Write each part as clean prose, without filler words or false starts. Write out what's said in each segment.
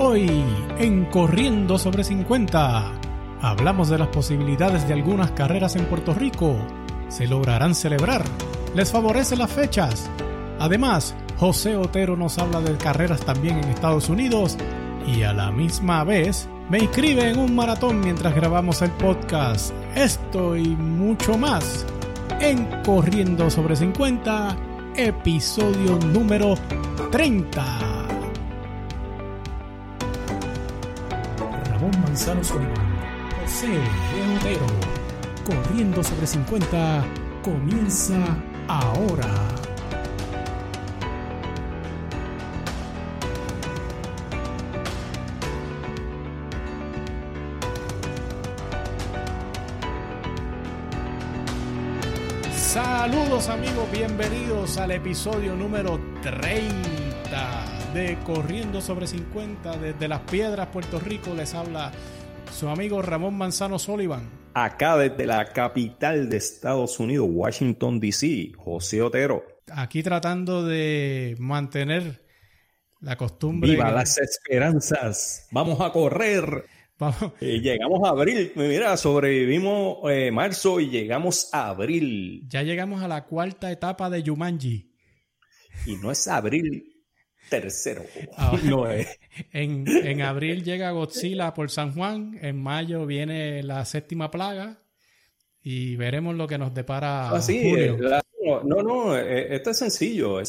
Hoy, en Corriendo sobre 50, hablamos de las posibilidades de algunas carreras en Puerto Rico. ¿Se lograrán celebrar? ¿Les favorecen las fechas? Además, José Otero nos habla de carreras también en Estados Unidos y a la misma vez me inscribe en un maratón mientras grabamos el podcast. Esto y mucho más en Corriendo sobre 50, episodio número 30. Ramón Manzano Sullivan, José Otero, Corriendo sobre 50, comienza ahora. Saludos amigos, bienvenidos al episodio número 30 de Corriendo sobre 50. Desde Las Piedras, Puerto Rico, les habla su amigo Ramón Manzano Sullivan. Acá desde la capital de Estados Unidos, Washington, D.C., José Otero. Aquí tratando de mantener la costumbre. ¡Viva las esperanzas! ¡Vamos a correr! Vamos. Llegamos a abril. Mira, sobrevivimos marzo y llegamos a abril. Ya llegamos a la cuarta etapa de Jumanji. Y no es abril tercero. No es. En abril llega Godzilla por San Juan. En mayo viene la séptima plaga. Y veremos lo que nos depara julio. Esto es sencillo.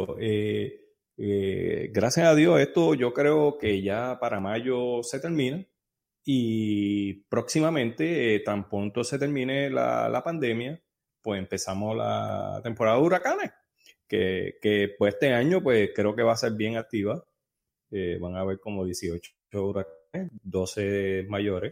Gracias a Dios, esto yo creo que ya para mayo se termina. Y próximamente, tan pronto se termine la pandemia, pues empezamos la temporada de huracanes, que pues este año pues creo que va a ser bien activa. Van a haber como 18 huracanes, 12 mayores.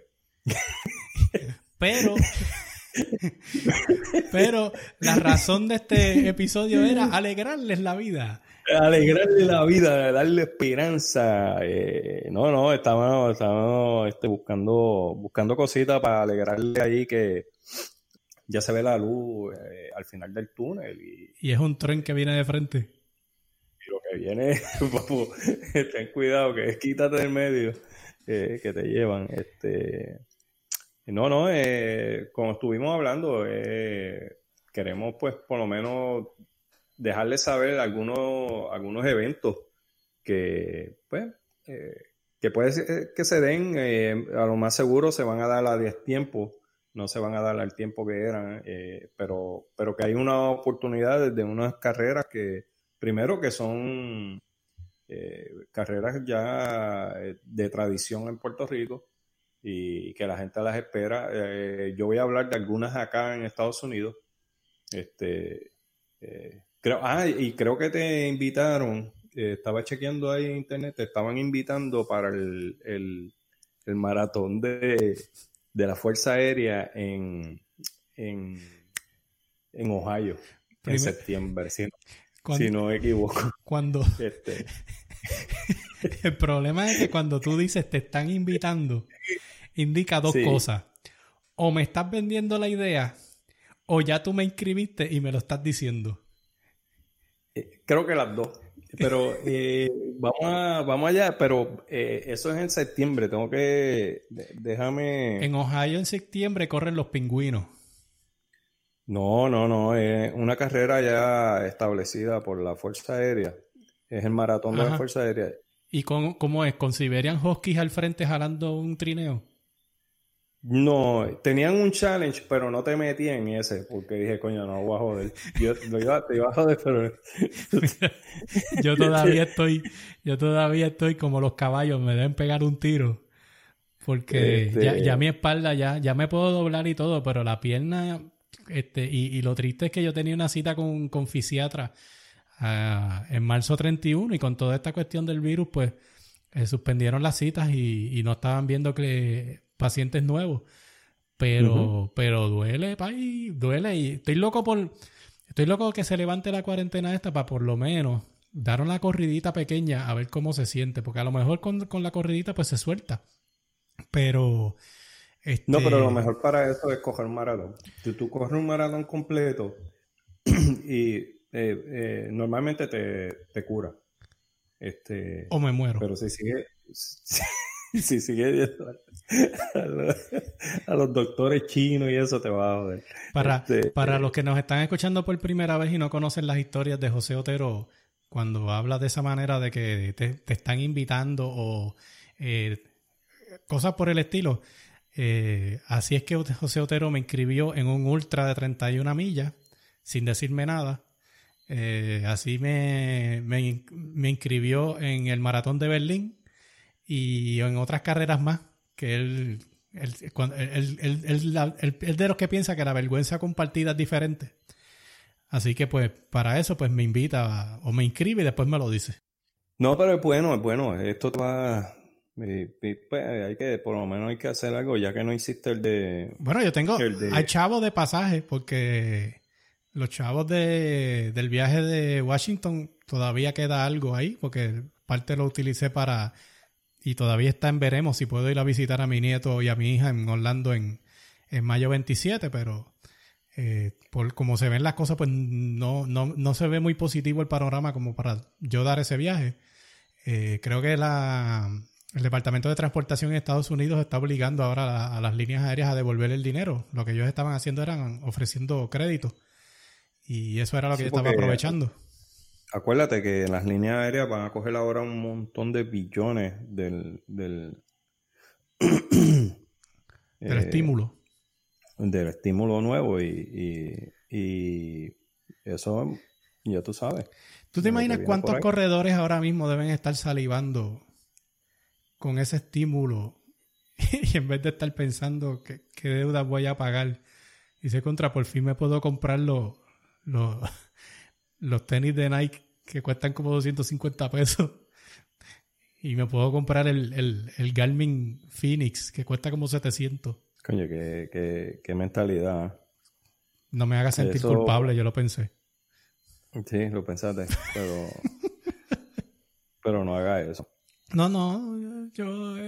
Pero la razón de este episodio era alegrarles la vida. Alegrarle la vida, darle esperanza. Estamos buscando cositas para alegrarle ahí que ya se ve la luz al final del túnel. Y es un tren que viene de frente. Y lo que viene, papu, ten cuidado, que quítate del medio, que te llevan. Como estuvimos hablando, queremos pues por lo menos dejarles saber algunos eventos que puede ser que se den, a lo más seguro se van a dar a 10 tiempos, no se van a dar al tiempo que eran, pero que hay una oportunidad de unas carreras que, primero que son carreras ya de tradición en Puerto Rico y que la gente las espera. Yo voy a hablar de algunas acá en Estados Unidos. Creo que te invitaron, estaba chequeando ahí en internet, te estaban invitando para el maratón de la Fuerza Aérea en Ohio, en septiembre, si no me equivoco. El problema es que cuando tú dices te están invitando, indica dos cosas. O me estás vendiendo la idea, o ya tú me inscribiste y me lo estás diciendo. Creo que las dos. Pero vamos allá. Pero eso es en septiembre. Déjame... En Ohio en septiembre corren los pingüinos. No. Es una carrera ya establecida por la Fuerza Aérea. Es el maratón de la Fuerza Aérea. ¿Y cómo es? ¿Con Siberian Huskies al frente jalando un trineo? No, tenían un challenge, pero no te metí en ese, porque dije, coño, no voy a joder. Yo te iba a joder, pero... Yo todavía estoy como los caballos, me deben pegar un tiro. Porque ya mi espalda, ya me puedo doblar y todo, pero la pierna... Y lo triste es que yo tenía una cita con fisiatra en marzo 31 y con toda esta cuestión del virus, pues suspendieron las citas y no estaban viendo pacientes nuevos. Pero duele, país, duele. Y estoy loco que se levante la cuarentena esta para por lo menos dar una corridita pequeña a ver cómo se siente. Porque a lo mejor con la corridita pues se suelta. Pero... No, pero lo mejor para eso es coger un maratón. Tú corres un maratón completo y normalmente te cura. O me muero. Pero si sigue... si sigues viendo a los doctores chinos y eso, te va a joder. Para los que nos están escuchando por primera vez y no conocen las historias de José Otero, cuando habla de esa manera de que te están invitando o cosas por el estilo, así es que José Otero me inscribió en un ultra de 31 millas sin decirme nada. Así me inscribió en el maratón de Berlín y en otras carreras más, que él de los que piensa que la vergüenza compartida es diferente. Así que pues para eso pues me invita o me inscribe y después me lo dice. No, pero es bueno. Esto te va... Pues por lo menos hay que hacer algo, ya que no hiciste el de... Bueno, yo tengo... Hay chavos de pasaje, porque los chavos del viaje de Washington todavía queda algo ahí, porque parte lo utilicé para... Y todavía está en veremos si puedo ir a visitar a mi nieto y a mi hija en Orlando en mayo 27, pero por como se ven las cosas, pues no se ve muy positivo el panorama como para yo dar ese viaje. Creo que el Departamento de Transportación en Estados Unidos está obligando ahora a las líneas aéreas a devolver el dinero. Lo que ellos estaban haciendo eran ofreciendo crédito. Y eso era lo que yo estaba aprovechando. Acuérdate que las líneas aéreas van a coger ahora un montón de billones del estímulo. Del estímulo nuevo y eso ya tú sabes. ¿Tú te imaginas cuántos corredores ahora mismo deben estar salivando con ese estímulo y en vez de estar pensando qué deudas voy a pagar? Dice, por fin me puedo comprar los tenis de Nike que cuestan como 250 pesos y me puedo comprar el Garmin Phoenix que cuesta como 700. Coño, qué mentalidad. No me haga sentir culpable, yo lo pensé. Sí, lo pensaste, pero no haga eso. No, yo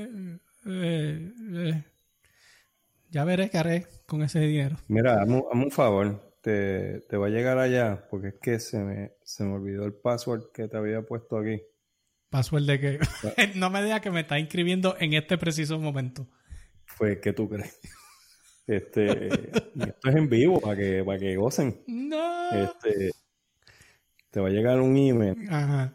ya veré qué haré con ese dinero. Mira, hazme un favor. Te va a llegar allá porque es que se me olvidó el password que te había puesto aquí. ¿Password de qué? No me digas que me está inscribiendo en este preciso momento. Pues, ¿qué tú crees? Y esto es en vivo para que gocen. No. Te va a llegar un email. Ajá.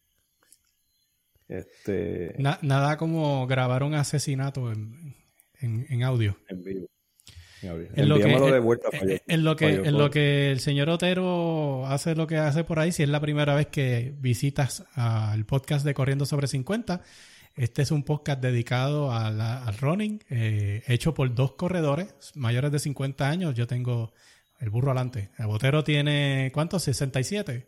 Nada como grabar un asesinato en audio. En vivo. Enviámoslo de vuelta para allá. En lo que el señor Otero hace lo que hace por ahí, si es la primera vez que visitas al podcast de Corriendo sobre 50, este es un podcast dedicado al running, hecho por 2 corredores mayores de 50 años. Yo tengo el burro adelante. El Otero tiene, ¿cuántos? 67.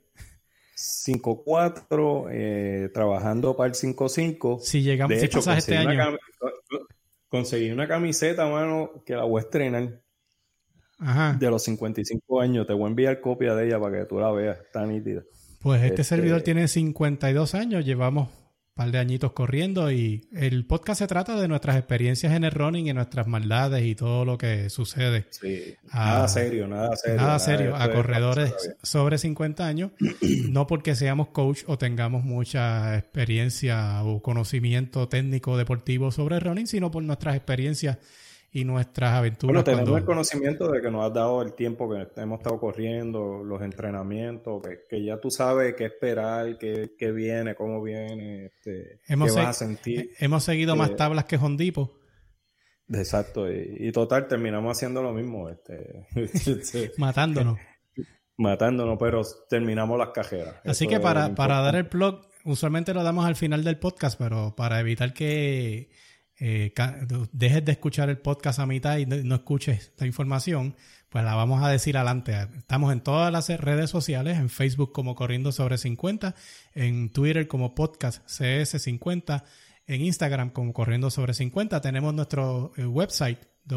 5'4", trabajando para el 5'5". Si llegamos, de hecho, pasas este año. Conseguí una camiseta, mano, que la voy a estrenar. Ajá. De los 55 años. Te voy a enviar copia de ella para que tú la veas. Está nítida. Pues este servidor tiene 52 años. Llevamos un par de añitos corriendo y el podcast se trata de nuestras experiencias en el running y nuestras maldades y todo lo que sucede. Sí. Nada serio. Nada serio. A corredores sobre 50 años. No porque seamos coach o tengamos mucha experiencia o conocimiento técnico deportivo sobre el running, sino por nuestras experiencias y nuestras aventuras. Bueno, tenemos el conocimiento de que nos has dado el tiempo que hemos estado corriendo, los entrenamientos, que ya tú sabes qué esperar, qué viene, cómo viene, qué vas a sentir. Hemos seguido más tablas que Hondipo. Exacto, y total, terminamos haciendo lo mismo. Matándonos. Pero terminamos las cajeras. Así que para dar el plug, usualmente lo damos al final del podcast, pero para evitar que dejes de escuchar el podcast a mitad y no escuches la información, pues la vamos a decir adelante. Estamos en todas las redes sociales, en Facebook como Corriendo sobre 50, en Twitter como Podcast CS50, en Instagram como Corriendo sobre 50. Tenemos nuestro website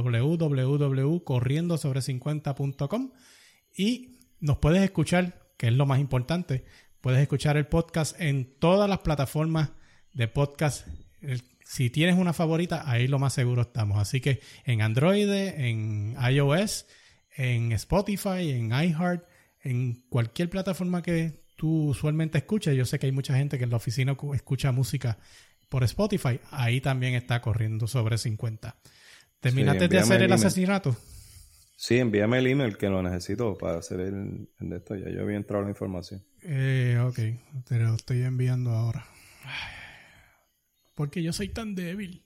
www.corriendosobre50.com y nos puedes escuchar, que es lo más importante, puedes escuchar el podcast en todas las plataformas de podcast. Si tienes una favorita, ahí lo más seguro estamos. Así que en Android, en iOS, en Spotify, en iHeart, en cualquier plataforma que tú usualmente escuches. Yo sé que hay mucha gente que en la oficina escucha música por Spotify, ahí también está corriendo sobre 50. ¿Terminaste de envíame hacer el email. asesinato? Sí, envíame el email que lo necesito para hacer el de esto. Ya yo había entrado la información. Ok, te lo estoy enviando ahora. Ay, porque yo soy tan débil.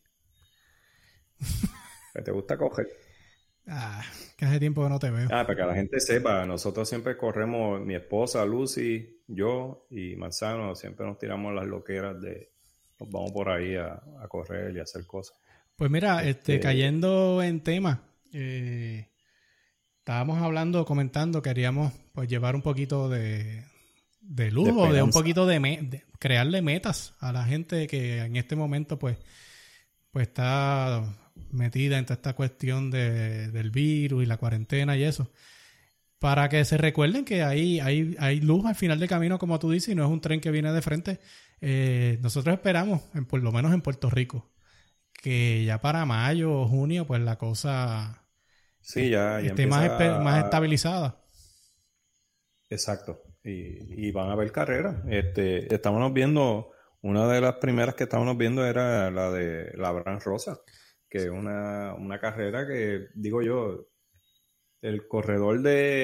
¿Qué te gusta coger? Que hace tiempo que no te veo. Para que la gente sepa, nosotros siempre corremos, mi esposa, Lucy, yo y Manzano, siempre nos tiramos las loqueras nos vamos por ahí a correr y a hacer cosas. Pues mira, cayendo en tema, estábamos hablando, queríamos pues llevar un poquito de lujo, de un poquito de crearle metas a la gente que en este momento pues está metida en toda esta cuestión del virus y la cuarentena y eso. Para que se recuerden que hay luz al final del camino, como tú dices, y no es un tren que viene de frente. Nosotros esperamos, por lo menos en Puerto Rico, que ya para mayo o junio, pues la cosa ya esté más estabilizada. Exacto. Y van a haber carreras. Estábamos viendo, una de las primeras que estábamos viendo era la de la Abraham Rosa, que es una carrera que, digo yo, el corredor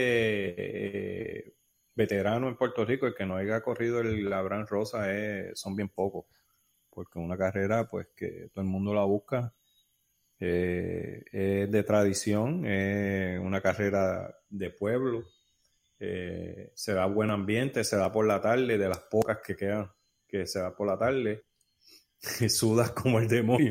de veterano en Puerto Rico, el que no haya corrido el Abraham Rosa, son bien pocos. Porque una carrera pues que todo el mundo la busca, es de tradición, es una carrera de pueblo, se da buen ambiente, se da por la tarde, de las pocas que quedan que se da por la tarde, sudas como el demonio.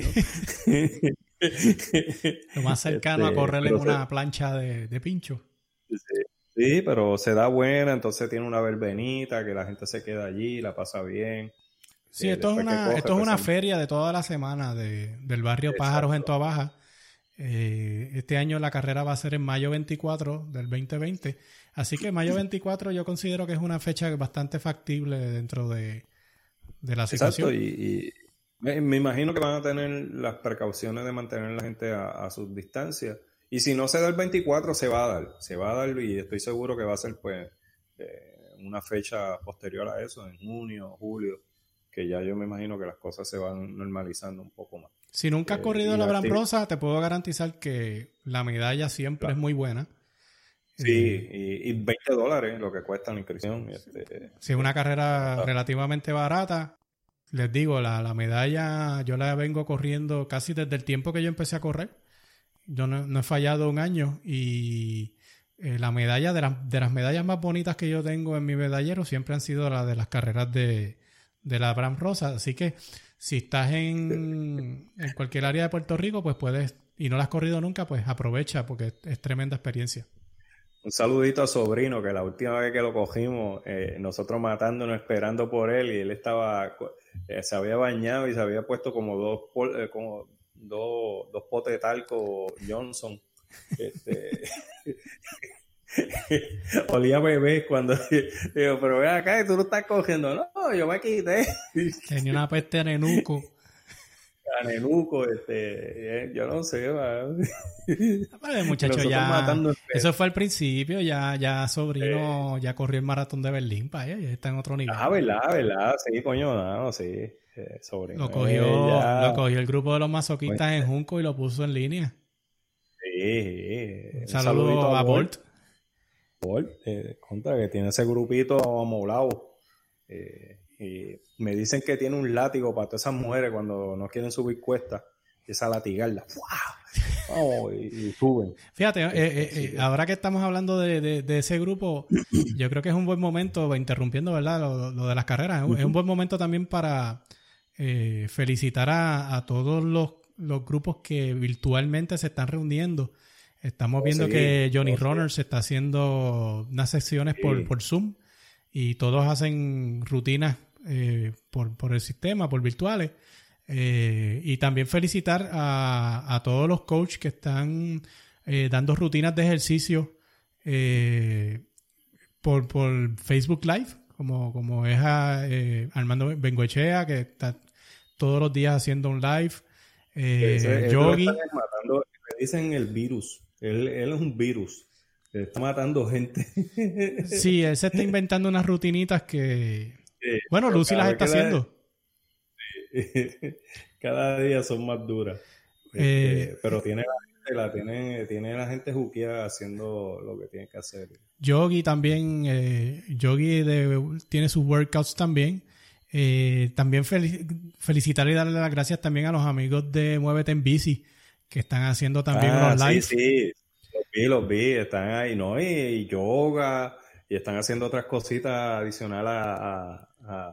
Lo más cercano a correr en una plancha de pincho. Sí, pero se da buena, entonces tiene una verbenita que la gente se queda allí, la pasa bien. Sí, esto es una feria de toda la semana del barrio Pájaros en Toabaja. Este año la carrera va a ser en mayo 24 del 2020. Así que mayo 24 yo considero que es una fecha bastante factible dentro de la situación. Exacto, y me imagino que van a tener las precauciones de mantener a la gente a sus distancias. Y si no se da el 24, se va a dar y estoy seguro que va a ser pues una fecha posterior a eso, en junio, julio, que ya yo me imagino que las cosas se van normalizando un poco más. Si nunca has corrido la Abraham Rosa, te puedo garantizar que la medalla siempre es muy buena. Sí, y $20 lo que cuesta la inscripción. Si es una carrera relativamente barata, les digo, la medalla yo la vengo corriendo casi desde el tiempo que yo empecé a correr. Yo no he fallado un año y la medalla de las medallas más bonitas que yo tengo en mi medallero siempre han sido las de las carreras de la Abraham Rosa. Así que si estás en cualquier área de Puerto Rico, pues puedes, y no la has corrido nunca, pues aprovecha porque es tremenda experiencia. Un saludito a Sobrino, que la última vez que lo cogimos, nosotros matándonos, esperando por él, y él estaba, se había bañado y se había puesto como dos potes de talco Johnson. Olía bebé cuando digo, pero ven acá, tú no estás cogiendo. No, yo me quité. Tenía una peste a nenuco. A nenuco, yo no sé, el muchacho ya, eso fue al principio, ya Sobrino ya corrió el maratón de Berlín, ya está en otro nivel. Verdad, sí, coño, no, sí. Sobrino. Lo cogió el grupo de los masoquistas en Junco y lo puso en línea. Sí. Un saludo a Bolt. Bolt, contra que tiene ese grupito amoblado. Y me dicen que tiene un látigo para todas esas mujeres cuando no quieren subir cuestas. Esa latigarla. ¡Wow! Y suben. Fíjate, ahora que estamos hablando de ese grupo, yo creo que es un buen momento, interrumpiendo, ¿verdad? Lo de las carreras. Es un buen momento también para felicitar a todos los grupos que virtualmente se están reuniendo. Estamos viendo que Johnny Runner se está haciendo unas sesiones por Zoom y todos hacen rutinas por el sistema, por virtuales. Y también felicitar a todos los coaches que están dando rutinas de ejercicio por Facebook Live, como es Armando Bengoechea, que está todos los días haciendo un live. Yogi. Le dicen el virus. Él es un virus. Está matando gente. Sí, él se está inventando unas rutinitas que... bueno, Lucy las está haciendo. Cada día son más duras. Pero tiene la gente juqueada haciendo lo que tiene que hacer. Yogi también, Yogi tiene sus workouts también. También felicitar y darle las gracias también a los amigos de Muévete en Bici, que están haciendo también unos lives. Sí, los vi, están ahí, ¿no? Y yoga, y están haciendo otras cositas adicionales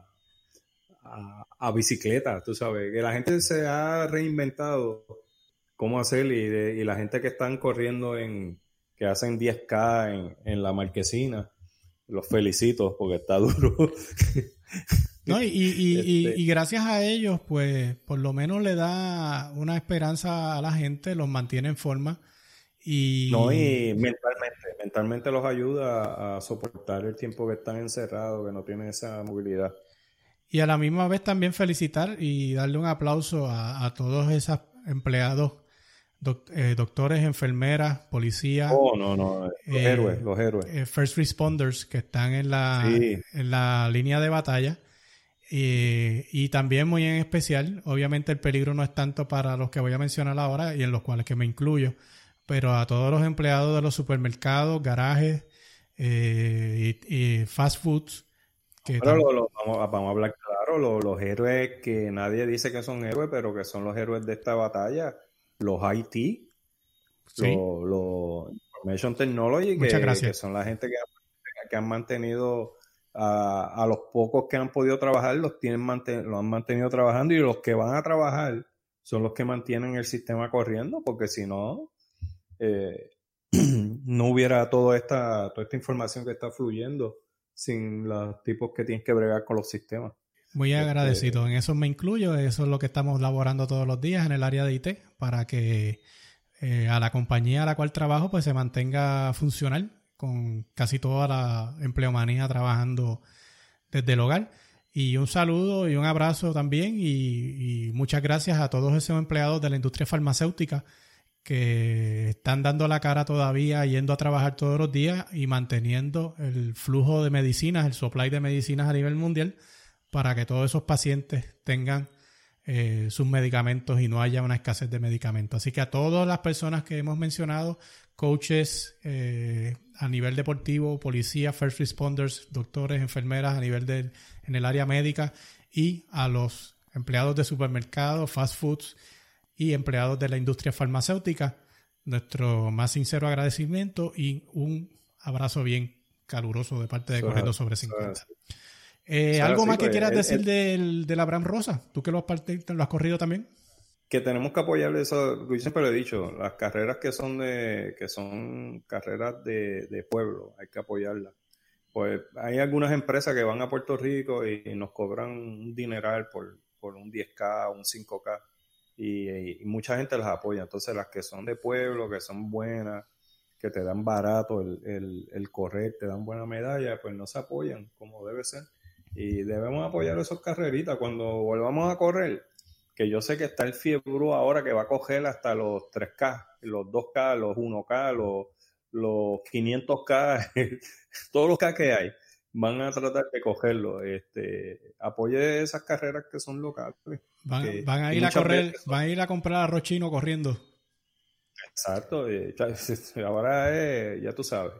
a bicicleta, tú sabes, que la gente se ha reinventado cómo hacer y la gente que están corriendo que hacen 10K en la Marquesina, los felicito porque está duro. No, y gracias a ellos, pues, por lo menos le da una esperanza a la gente, los mantiene en forma. Y mentalmente los ayuda a soportar el tiempo que están encerrados, que no tienen esa movilidad. Y a la misma vez también felicitar y darle un aplauso a todos esos empleados, doctores, enfermeras, policías. Los héroes. First responders que están en la línea de batalla. Y también muy en especial, obviamente el peligro no es tanto para los que voy a mencionar ahora y en los cuales que me incluyo, pero a todos los empleados de los supermercados, garajes y fast foods. Pero vamos a hablar claro, los héroes que nadie dice que son héroes, pero que son los héroes de esta batalla, los IT, sí. los Information Technology, que son la gente que han mantenido a los pocos que han podido trabajar, lo han mantenido trabajando, y los que van a trabajar son los que mantienen el sistema corriendo, porque si no, no hubiera toda esta información que está fluyendo sin los tipos que tienen que bregar con los sistemas. Muy agradecido. En eso me incluyo. Eso es lo que estamos laborando todos los días en el área de IT para que a la compañía a la cual trabajo pues se mantenga funcional con casi toda la empleomanía trabajando desde el hogar. Y un saludo y un abrazo también y muchas gracias a todos esos empleados de la industria farmacéutica que están dando la cara todavía, yendo a trabajar todos los días y manteniendo el flujo de medicinas, el supply de medicinas a nivel mundial para que todos esos pacientes tengan sus medicamentos y no haya una escasez de medicamentos. Así que a todas las personas que hemos mencionado, coaches a nivel deportivo, policía, first responders, doctores, enfermeras a nivel en el área médica y a los empleados de supermercados, fast foods y empleados de la industria farmacéutica, nuestro más sincero agradecimiento y un abrazo bien caluroso de parte de Corriendo sobre 50. ¿Algo más que quieras decir del Abraham Rosa? ¿Tú que lo has corrido también? Que tenemos que apoyar eso. Yo siempre lo he dicho, las carreras que son carreras de pueblo, hay que apoyarlas. Pues hay algunas empresas que van a Puerto Rico y nos cobran un dineral por un 10K, un 5K. Y mucha gente las apoya. Entonces las que son de pueblo, que son buenas, que te dan barato el correr, te dan buena medalla, pues no se apoyan como debe ser. Y debemos apoyar esas carreritas cuando volvamos a correr, que yo sé que está el fiebre ahora que va a coger hasta los 3K, los 2K, los 1K, los 500K, todos los K que hay, van a tratar de cogerlo. Apoye esas carreras que son locales. Van a ir a correr, van a ir a comprar arroz chino corriendo. Exacto, ahora ya tú sabes.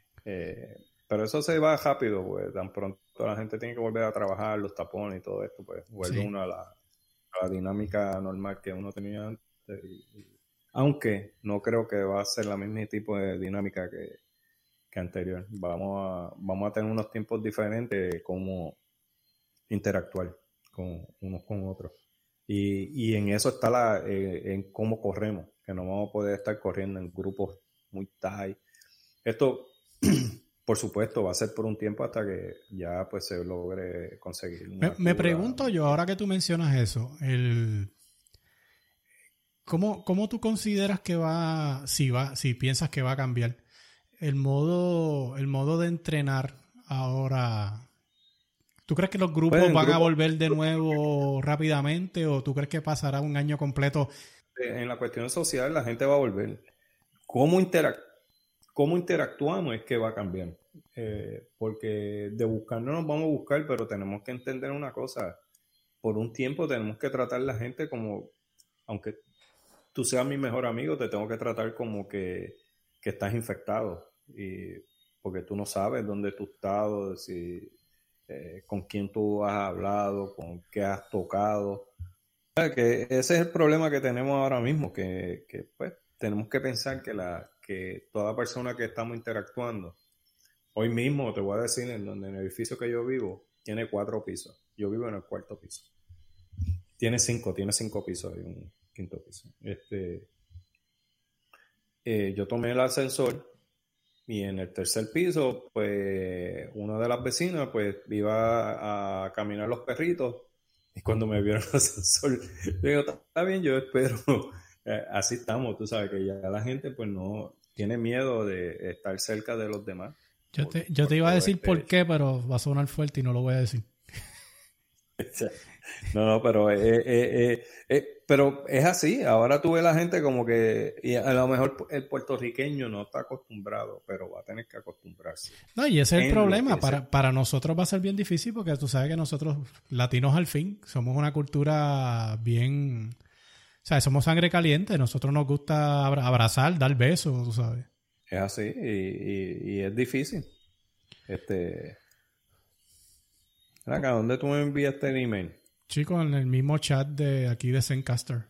Pero eso se va rápido, pues tan pronto la gente tiene que volver a trabajar, los tapones y todo esto, pues vuelve uno a la dinámica normal que uno tenía antes. Aunque no creo que va a ser la misma tipo de dinámica que anterior. Vamos a tener unos tiempos diferentes de cómo interactuar con unos con otros. Y en eso está en cómo corremos, que no vamos a poder estar corriendo en grupos muy tight. Esto, por supuesto, va a ser por un tiempo hasta que ya pues se logre conseguir. Me pregunto yo, ahora que tú mencionas eso, ¿cómo tú consideras que si piensas que va a cambiar el modo de entrenar ahora? ¿Tú crees que los grupos van a volver de nuevo rápidamente o tú crees que pasará un año completo? En la cuestión social la gente va a volver. ¿Cómo interactuamos es que va a cambiar? Porque de buscar no nos vamos a buscar, pero tenemos que entender una cosa. por un tiempo tenemos que tratar a la gente como, aunque tú seas mi mejor amigo, te tengo que tratar como que estás infectado. Y porque tú no sabes dónde tú has estado, si, con quién tú has hablado, con qué has tocado. O sea, que ese es el problema que tenemos ahora mismo, que pues tenemos que pensar que toda persona que estamos interactuando, hoy mismo te voy a decir, en el edificio que yo vivo, tiene 4 pisos. Yo vivo en el 4º piso. Tiene 5 pisos y un 5º piso. Yo tomé el ascensor y en el 3er piso, pues una de las vecinas, pues iba a caminar los perritos y cuando me vieron el ascensor, yo digo, está bien, yo espero. Así estamos, tú sabes que ya la gente pues no tiene miedo de estar cerca de los demás. Yo te iba a decir por qué, pero va a sonar fuerte y no lo voy a decir. No, pero es así. Ahora tú ves la gente como que, y a lo mejor el puertorriqueño no está acostumbrado, pero va a tener que acostumbrarse. No, y ese es el problema. Para nosotros va a ser bien difícil porque tú sabes que nosotros, latinos al fin, somos una cultura bien... O sea, somos sangre caliente. Nosotros nos gusta abrazar, dar besos, tú sabes. Es así y es difícil. Acá, ¿dónde tú me enviaste el email? Chicos, en el mismo chat de aquí de Zencaster.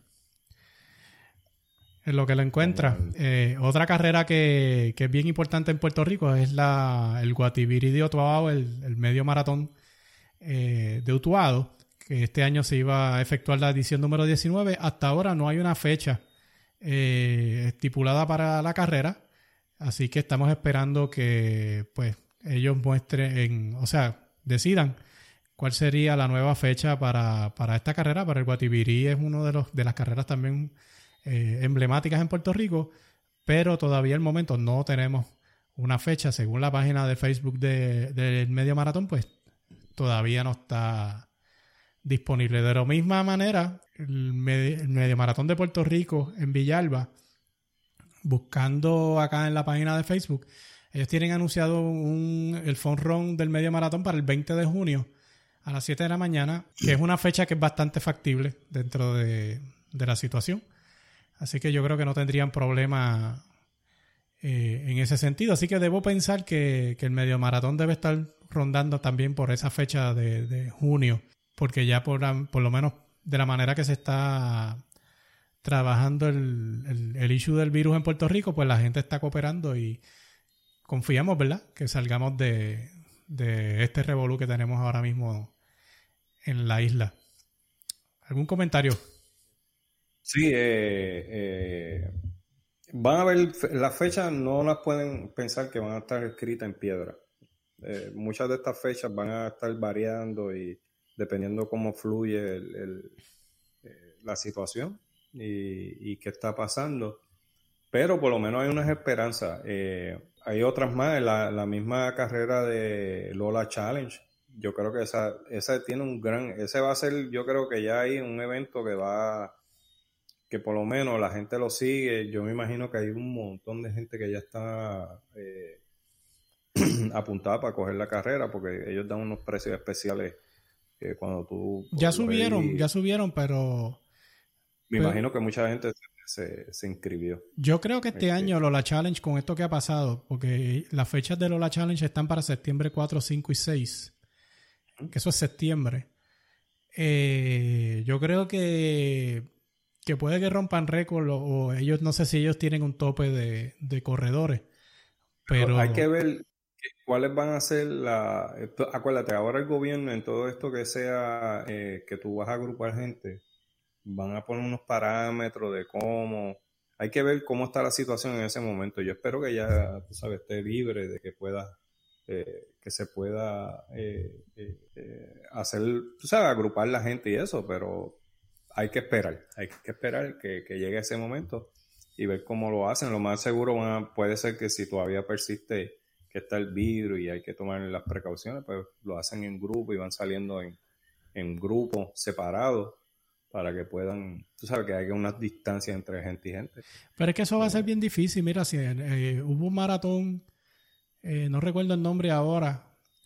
En lo que lo encuentra. Otra carrera que es bien importante en Puerto Rico es el Guatibiri de Utuado, el medio maratón de Utuado, que este año se iba a efectuar la edición número 19. Hasta ahora no hay una fecha estipulada para la carrera, así que estamos esperando que pues ellos muestren, o sea, decidan cuál sería la nueva fecha para esta carrera. Para el Guatibiri es uno de las carreras también emblemáticas en Puerto Rico, pero todavía al momento no tenemos una fecha. Según la página de Facebook del medio maratón, pues todavía no está disponible. De la misma manera, el medio maratón de Puerto Rico en Villalba, buscando acá en la página de Facebook, ellos tienen anunciado el fun run del medio maratón para el 20 de junio a las 7 de la mañana, que es una fecha que es bastante factible dentro de la situación. Así que yo creo que no tendrían problema en ese sentido. Así que debo pensar que el medio maratón debe estar rondando también por esa fecha de junio, porque ya por lo menos de la manera que se está trabajando el issue del virus en Puerto Rico, pues la gente está cooperando y confiamos, ¿verdad?, que salgamos de este revolú que tenemos ahora mismo en la isla. ¿Algún comentario? Sí, van a ver, las fechas no las pueden pensar que van a estar escritas en piedra. Muchas de estas fechas van a estar variando y dependiendo cómo fluye la situación y qué está pasando. Pero por lo menos hay unas esperanzas. Hay otras más, la misma carrera de Lola Challenge. Yo creo que esa tiene ese va a ser, yo creo que ya hay un evento que por lo menos la gente lo sigue. Yo me imagino que hay un montón de gente que ya está apuntada para coger la carrera, porque ellos dan unos precios especiales cuando tú... Ya subieron, pero... Me imagino que mucha gente se inscribió. Yo creo que este año Lola Challenge, con esto que ha pasado, porque las fechas de Lola Challenge están para septiembre 4, 5 y 6, que eso es septiembre. Yo creo que puede que rompan récord o ellos, no sé si ellos tienen un tope de corredores, pero hay que ver cuáles van a ser acuérdate, ahora el gobierno en todo esto que sea que tú vas a agrupar gente, van a poner unos parámetros de cómo, hay que ver cómo está la situación en ese momento. Yo espero que ya, tú sabes, esté libre de que pueda que se pueda hacer, tú sabes, agrupar la gente y eso, pero hay que esperar que llegue ese momento y ver cómo lo hacen. Lo más seguro puede ser que si todavía persiste que está el virus y hay que tomar las precauciones, pues lo hacen en grupo y van saliendo en grupos separados para que puedan, tú sabes, que haya unas distancias entre gente y gente. Pero es que eso va a ser bien difícil. Mira, si hubo un maratón, no recuerdo el nombre ahora,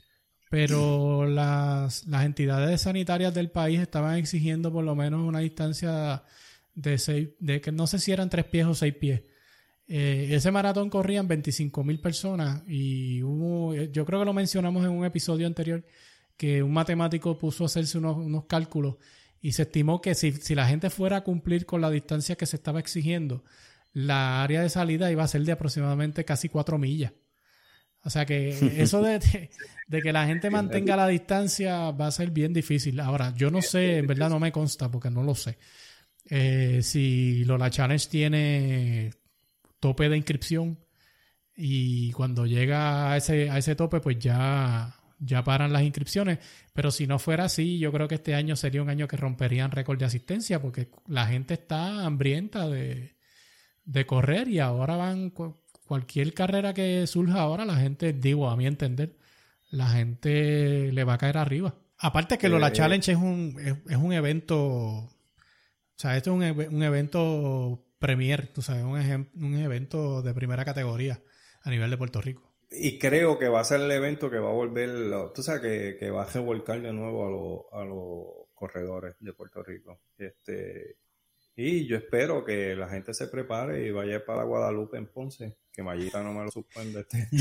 pero las entidades sanitarias del país estaban exigiendo por lo menos una distancia de que no sé si eran 3 pies o 6 pies. Ese maratón corrían 25,000 personas y yo creo que lo mencionamos en un episodio anterior, que un matemático puso a hacerse unos cálculos y se estimó que si la gente fuera a cumplir con la distancia que se estaba exigiendo, la área de salida iba a ser de aproximadamente casi 4 millas. O sea que eso de que la gente mantenga la distancia va a ser bien difícil. Ahora, yo no sé, en verdad no me consta porque no lo sé. Si Lola Challenge tiene tope de inscripción y cuando llega a ese tope pues ya paran las inscripciones, pero si no fuera así, yo creo que este año sería un año que romperían récord de asistencia porque la gente está hambrienta de correr y ahora van cualquier carrera que surja ahora, la gente, digo, a mi entender, la gente le va a caer arriba. Aparte que Lola Challenge es un evento, o sea, esto es un evento premier, tú sabes, un evento de primera categoría a nivel de Puerto Rico. Y creo que va a ser el evento que va a volver, tú sabes, que va a revolcar de nuevo a los corredores de Puerto Rico. Y yo espero que la gente se prepare y vaya para Guadalupe en Ponce, que Mayita no me lo suspende este año.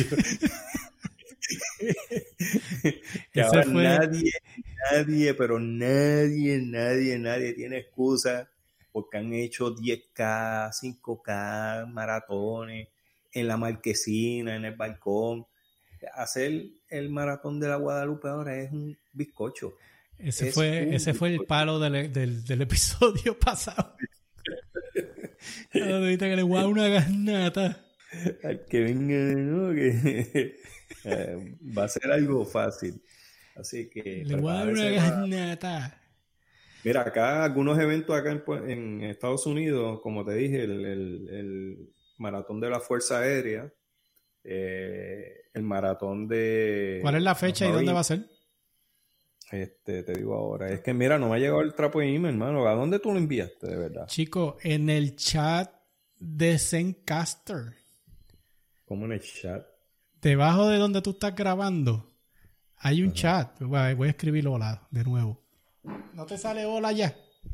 Que ahora nadie, pero nadie tiene excusa porque han hecho 10K, 5K, maratones en la marquesina, en el balcón. Hacer el maratón de la Guadalupe ahora es un bizcocho. Ese fue el palo del episodio pasado. Ahorita que le voy a dar una garnata. Que venga, ¿no? Que va a ser algo fácil. Así que le voy a dar una garnata. Mira, acá algunos eventos acá en Estados Unidos, como te dije, el maratón de la Fuerza Aérea, el maratón de... ¿Cuál es la fecha y dónde va a ser? Te digo ahora. Es que mira, no me ha llegado el trapo de email, hermano. ¿A dónde tú lo enviaste, de verdad? Chico, en el chat de Zencaster. ¿Cómo en el chat? Debajo de donde tú estás grabando hay un chat. Voy a escribir hola de nuevo. ¿No te sale hola ya?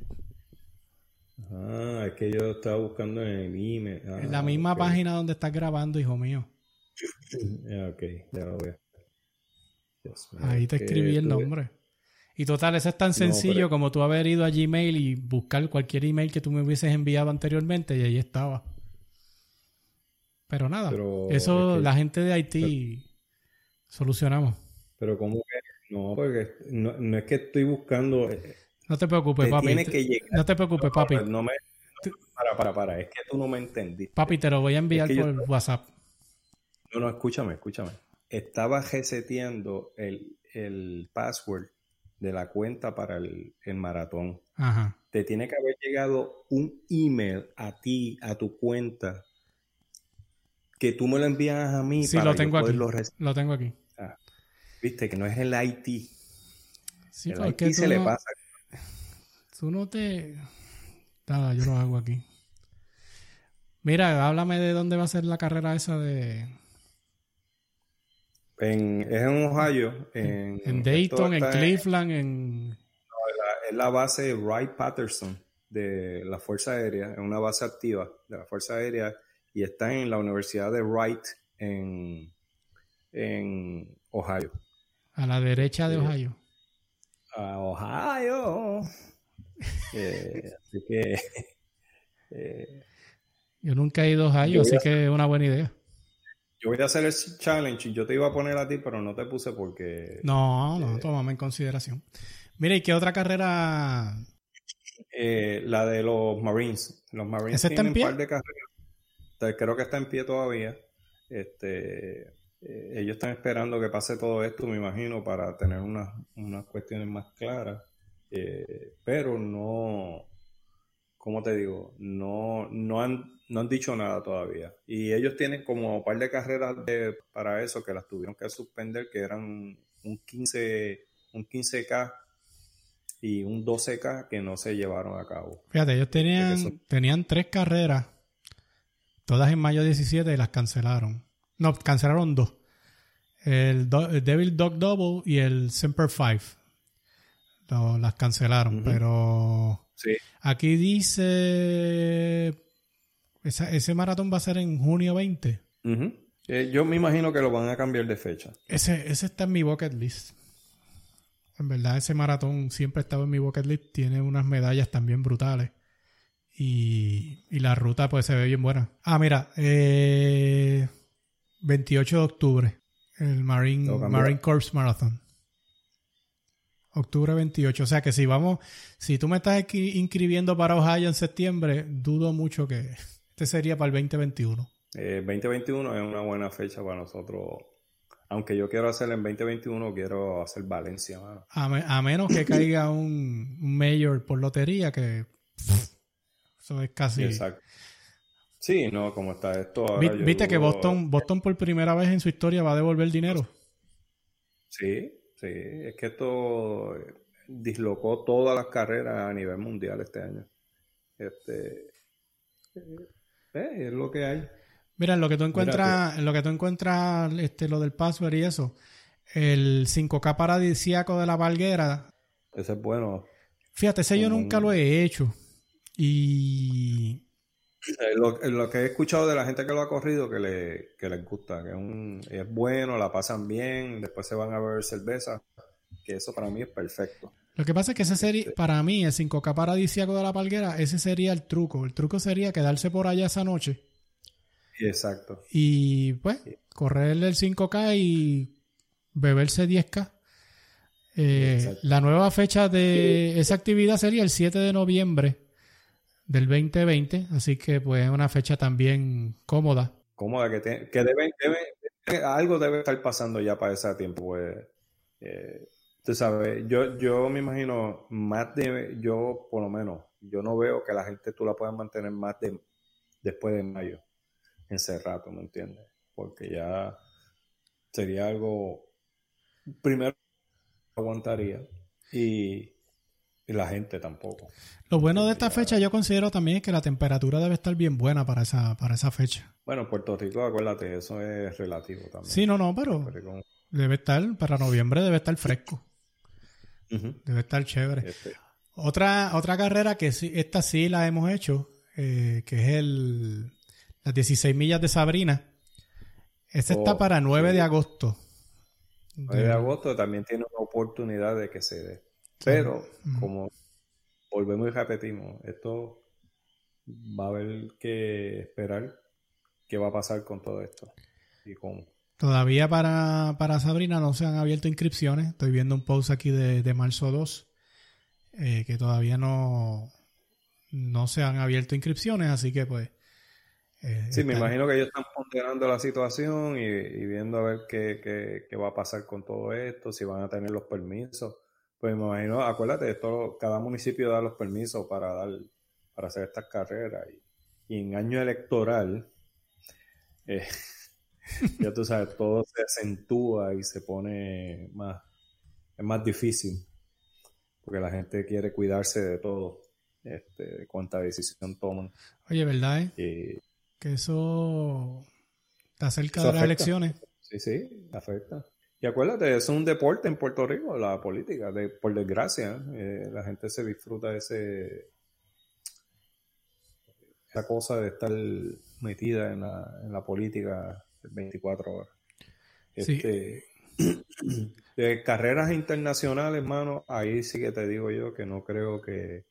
Ah, es que yo estaba buscando en el email. En la misma página donde estás grabando, hijo mío. Ok, ya lo veo. Ahí te escribí el nombre. Y total, eso es tan sencillo como tú haber ido a Gmail y buscar cualquier email que tú me hubieses enviado anteriormente y ahí estaba. Pero nada, eso la gente de Haití solucionamos. Pero ¿cómo que? No, porque no es que estoy buscando... No te preocupes, papi. No te preocupes, papi. Para. Es que tú no me entendiste. Papi, te lo voy a enviar por WhatsApp. No, escúchame. Estaba reseteando el password de la cuenta para el maratón. Ajá. Te tiene que haber llegado un email a ti, a tu cuenta, que tú me lo envías a mí. Sí, para lo tengo aquí. Lo tengo aquí. Viste, que no es el IT. Sí, el IT se le pasa. Tú no te... Nada, yo lo hago aquí. Mira, háblame de dónde va a ser la carrera esa de... Es en Ohio. En Dayton, en Cleveland, en... No, es la base Wright-Patterson de la Fuerza Aérea. Es una base activa de la Fuerza Aérea y está en la Universidad de Wright en Ohio. A la derecha de Ohio. A Ohio. Así que... yo nunca he ido a Ohio, así que es una buena idea. Yo voy a hacer el challenge y yo te iba a poner a ti, pero no te puse porque... No, tómame en consideración. Mira, ¿y qué otra carrera? La de los Marines. Los Marines tienen un par de carreras. Creo que está en pie todavía. Ellos están esperando que pase todo esto, me imagino, para tener unas cuestiones más claras. Pero no... ¿Cómo te digo? No han dicho nada todavía. Y ellos tienen como un par de carreras para eso que las tuvieron que suspender, que eran un 15K y un 12K que no se llevaron a cabo. Fíjate, ellos tenían 3 carreras, todas en mayo 17 y las cancelaron. No, cancelaron 2. el Devil Dog Double y el Semper Five. Las cancelaron, pero sí. Aquí dice ese maratón va a ser en junio 20. Yo me imagino que lo van a cambiar de fecha. Ese está en mi bucket list. En verdad, ese maratón siempre ha estado en mi bucket list. Tiene unas medallas también brutales. Y la ruta pues se ve bien buena. Ah, mira. 28 de octubre. El Marine Corps Marathon. Octubre 28. O sea que si tú me estás inscribiendo para Ohio en septiembre, dudo mucho que este sería para el 2021. 2021 es una buena fecha para nosotros. Aunque yo quiero hacer en 2021, quiero hacer Valencia, mano. A menos que caiga un mayor por lotería, que eso es casi... Exacto. Sí, no, como está esto ahora. ¿Viste que Boston por primera vez en su historia va a devolver dinero? Sí, es que esto dislocó todas las carreras a nivel mundial este año. Es lo que hay. Mira, en lo que tú encuentras, lo del password y eso, el 5K paradisíaco de la Valguera. Ese es bueno. Fíjate, ese yo nunca lo he hecho. Y lo que he escuchado de la gente que lo ha corrido, que les gusta, que es bueno, la pasan bien, después se van a beber cerveza, que eso para mí es perfecto. Lo que pasa es que ese sería, para mí, el 5K paradisíaco de la Palguera, ese sería el truco. El truco sería quedarse por allá esa noche. Exacto. Y pues, correr el 5K y beberse 10K. La nueva fecha de esa actividad sería el 7 de noviembre del 2020, así que pues es una fecha también cómoda. Cómoda, que algo debe estar pasando ya para ese tiempo, pues. Tú sabes, yo me imagino yo por lo menos, yo no veo que la gente tú la puedas mantener más después de mayo, encerrado, ¿me entiendes? Porque ya sería algo, primero aguantaría y la gente tampoco. Lo bueno de esta fecha yo considero también que la temperatura debe estar bien buena para esa fecha. Bueno, Puerto Rico, acuérdate, eso es relativo también. Sí, pero debe estar, para noviembre debe estar fresco. Debe estar chévere. Otra carrera que sí, esta sí la hemos hecho, que es las 16 millas de Sabrina. Esta está para 9 de agosto. 9 de agosto también tiene una oportunidad de que se dé. Pero, como volvemos y repetimos, esto va a haber que esperar qué va a pasar con todo esto. Y cómo. Todavía para Sabrina no se han abierto inscripciones. Estoy viendo un post aquí de marzo 2 que todavía no se han abierto inscripciones, así que pues... sí, me imagino que ellos están ponderando la situación y viendo a ver qué va a pasar con todo esto, si van a tener los permisos. Pues me imagino, acuérdate, cada municipio da los permisos para hacer estas carreras. Y en año electoral... ya tú sabes, todo se acentúa y se pone es más difícil porque la gente quiere cuidarse de todo, de cuánta decisión toman. Oye, ¿verdad? Que eso está cerca de las elecciones. Sí, afecta. Y acuérdate, es un deporte en Puerto Rico, la política, por desgracia, la gente se disfruta de esa cosa de estar metida en la política 24 horas. Sí. De carreras internacionales, hermano, ahí sí que te digo yo que no creo que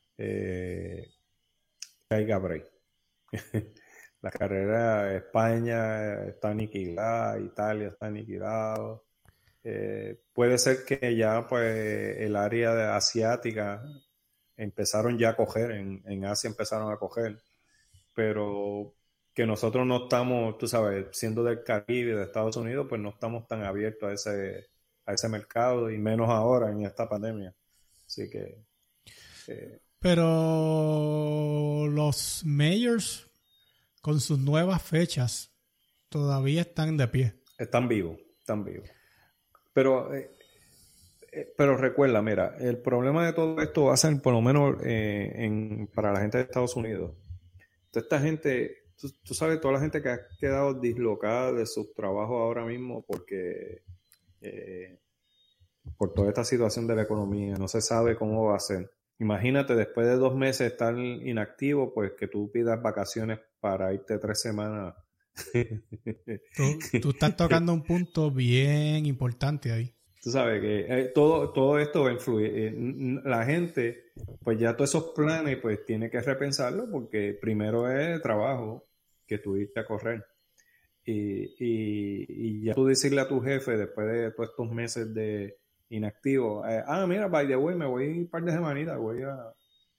caiga break. La carrera España está aniquilada, Italia está aniquilado. Puede ser que ya pues el área asiática empezaron ya a coger, en Asia empezaron a coger, pero que nosotros no estamos, tú sabes, siendo del Caribe, de Estados Unidos, pues no estamos tan abiertos a ese mercado, y menos ahora en esta pandemia. Así que... Pero los majors, con sus nuevas fechas, todavía están de pie. Están vivos. Pero recuerda, mira, el problema de todo esto va a ser, por lo menos para la gente de Estados Unidos. Toda esta gente tú sabes, toda la gente que ha quedado dislocada de sus trabajos ahora mismo porque por toda esta situación de la economía, no se sabe cómo va a ser. Imagínate, después de 2 meses estar inactivo, pues que tú pidas vacaciones para irte 3 semanas. Tú estás tocando un punto bien importante ahí. Tú sabes que todo esto va a influir. La gente, pues ya todos esos planes, pues tiene que repensarlo porque primero es trabajo que tú irte a correr. Y ya tú decirle a tu jefe después de todos estos meses de inactivo, mira, by the way, me voy un par de semanitas, voy a...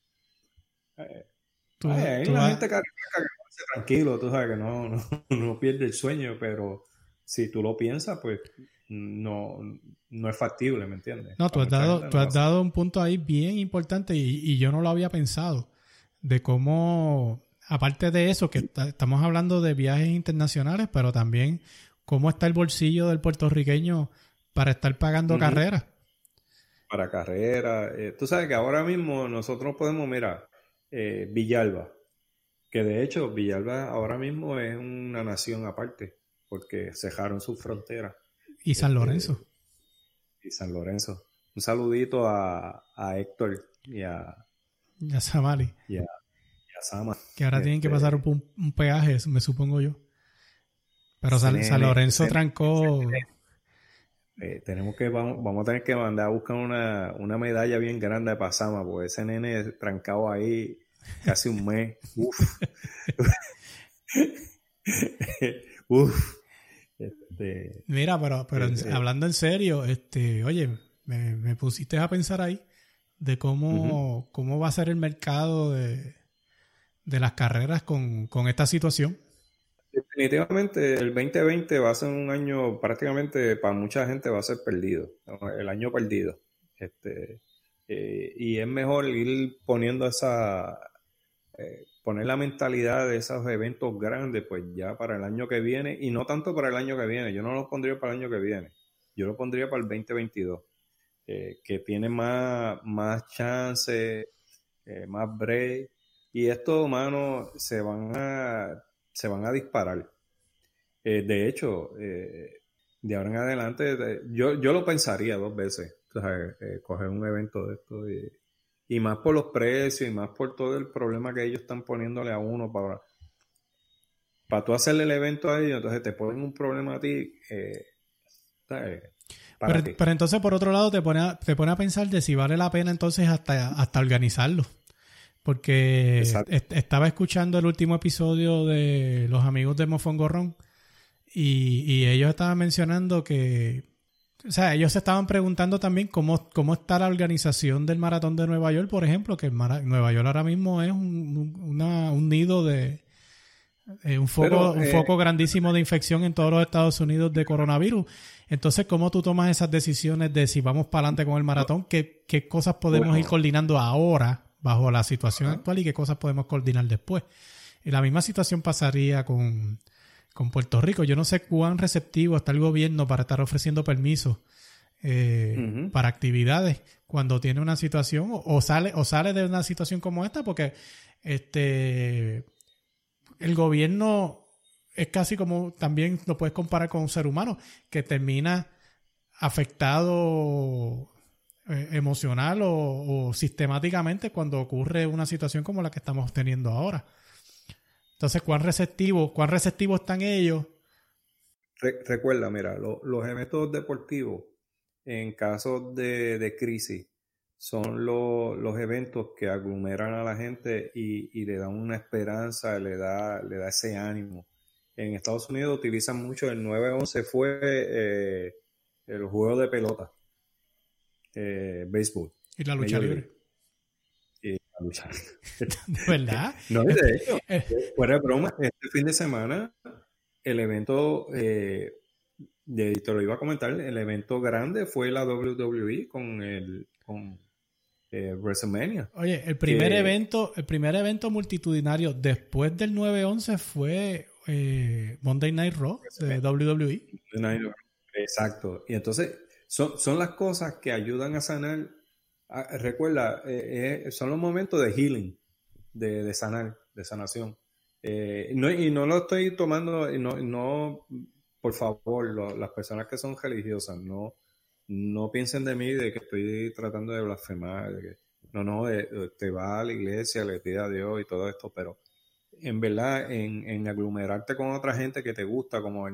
hay una gente que tranquilo, tú sabes que no pierde el sueño, pero si tú lo piensas, pues no es factible, ¿me entiendes? No, tú has dado un punto ahí bien importante y yo no lo había pensado, de cómo, aparte de eso, que estamos hablando de viajes internacionales, pero también cómo está el bolsillo del puertorriqueño para estar pagando carreras. Para carreras. Tú sabes que ahora mismo nosotros podemos mirar Villalba, que de hecho Villalba ahora mismo es una nación aparte, porque cejaron sus fronteras. Y San Lorenzo. Y San Lorenzo. Un saludito a Héctor y a Samari. Y a Sama. Que ahora tienen que pasar un peaje, me supongo yo. Pero San Lorenzo trancó... vamos a tener que mandar a buscar una medalla bien grande para Sama, porque ese nene trancado ahí casi un mes. Uf. Uf. Mira, pero hablando en serio, oye, me pusiste a pensar ahí de cómo va a ser el mercado de las carreras con esta situación. Definitivamente el 2020 va a ser un año prácticamente para mucha gente va a ser perdido, el año perdido. Y es mejor ir poniendo poner la mentalidad de esos eventos grandes pues ya para el año que viene, y no tanto para el año que viene, yo no lo pondría para el año que viene, yo lo pondría para el 2022, que tiene más chance, más break, y estos humanos se van a disparar. De hecho, de ahora en adelante, yo lo pensaría 2 veces, o sea, coger un evento de esto y más por los precios y más por todo el problema que ellos están poniéndole a uno para tú hacerle el evento a ellos, entonces te ponen un problema a ti. Pero entonces, por otro lado, te pone a pensar de si vale la pena entonces hasta organizarlo. Porque estaba escuchando el último episodio de los amigos de Mofongorrón y ellos estaban mencionando que, o sea, ellos se estaban preguntando también cómo está la organización del Maratón de Nueva York, por ejemplo, que Nueva York ahora mismo es un nido de un foco grandísimo de infección en todos los Estados Unidos de coronavirus. Entonces, ¿cómo tú tomas esas decisiones de si vamos para adelante con el maratón? ¿Qué cosas podemos ir coordinando ahora bajo la situación actual y qué cosas podemos coordinar después? Y la misma situación pasaría con Puerto Rico. Yo no sé cuán receptivo está el gobierno para estar ofreciendo permisos para actividades cuando tiene una situación o sale de una situación como esta, porque el gobierno es casi como, también lo puedes comparar con un ser humano que termina afectado emocional o sistemáticamente cuando ocurre una situación como la que estamos teniendo ahora. Entonces, ¿cuán receptivos están ellos? Recuerda, mira, los eventos deportivos en casos de crisis son los eventos que aglomeran a la gente y le dan una esperanza, le da ese ánimo. En Estados Unidos utilizan mucho el 9-11, fue el juego de pelota, béisbol. Y la lucha libre. Y la lucha libre. ¿De verdad? No, de hecho, fuera de broma, este fin de semana el evento, te lo iba a comentar, el evento grande fue la WWE con WrestleMania. Oye, el primer evento multitudinario después del 9-11 fue Monday Night Raw de WWE. Exacto. Y entonces son las cosas que ayudan a sanar. Recuerda, son los momentos de healing, de sanar, de sanación. Y no lo estoy tomando, no, por favor, las personas que son religiosas, no piensen de mí de que estoy tratando de blasfemar, te va a la iglesia, le pide a Dios y todo esto, pero en verdad, en aglomerarte con otra gente que te gusta, como